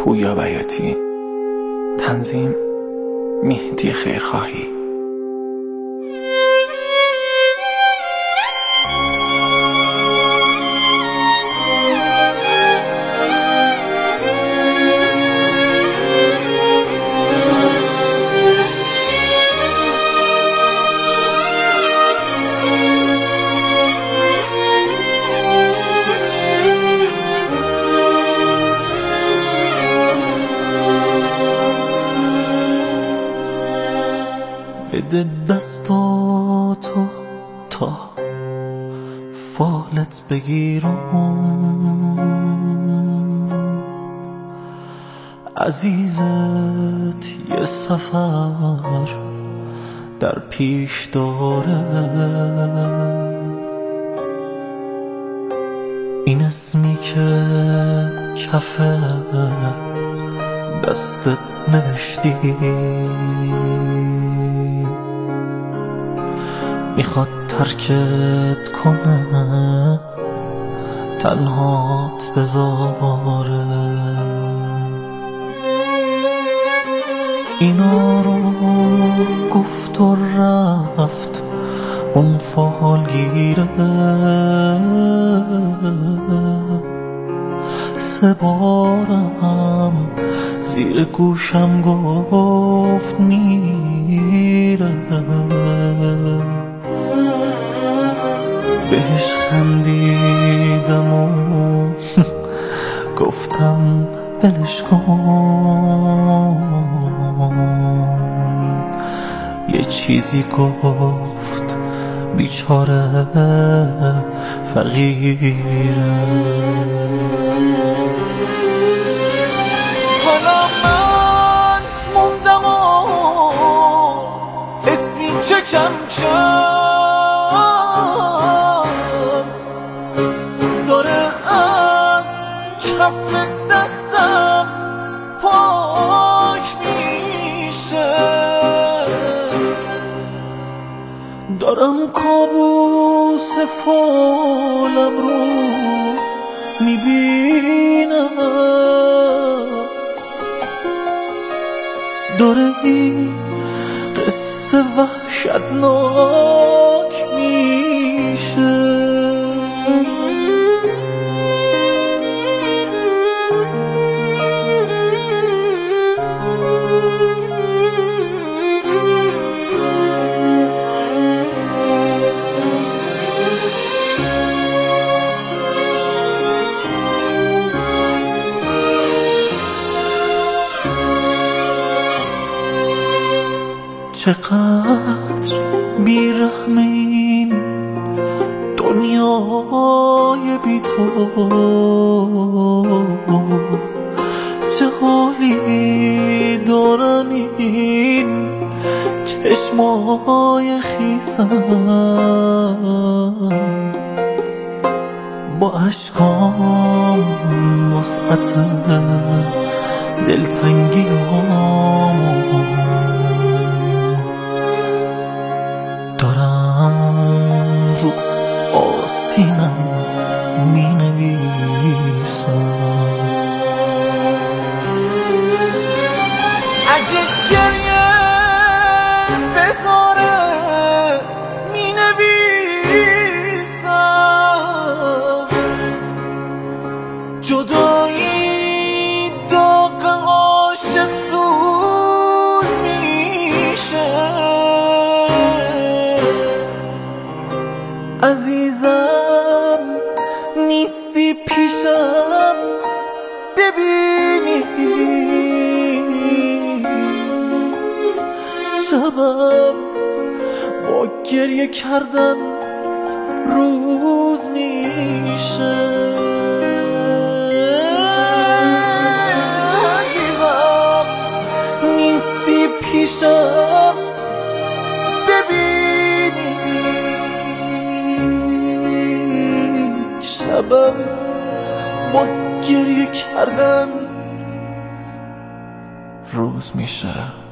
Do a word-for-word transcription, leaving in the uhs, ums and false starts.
پویا بیاتی. تنظیم مهدی خیرخواهی. بده دستاتو تا فالت بگیرم، عزیزت یه سفر در پیش داره. این اسمی که کف دستت نوشتی میخواد ترکت کنه، تنهات بذاره. اینا رو گفت و رفت اون فالگیره، سه بارم زیر گوشم گفت میره. بهش خندیدم و گفتم ولش کن. یه چیزی گفت بیچاره فقیره. حالا من موندم و اسمی چکم کم کف دستم پاک میشه. دارم کابوس فالم رو میبینم، داره این قصه وحشتناک میشه. چقدر بیرحم این دنیای بی تو، چه حالی دارن این چشمای خیسم. با اشکام وسعت دلتنگیام دارم رو آستینم می نویسم. اگه گریه بذاره می نویسم. جدایی داغ عاشق سوز میشه. عزیزم نیستی پیشم ببینی، شبم با گریه کردن روز میشه. عزیزم نیستی پیشم ببینی، شبم با گریه کردن روز میشه.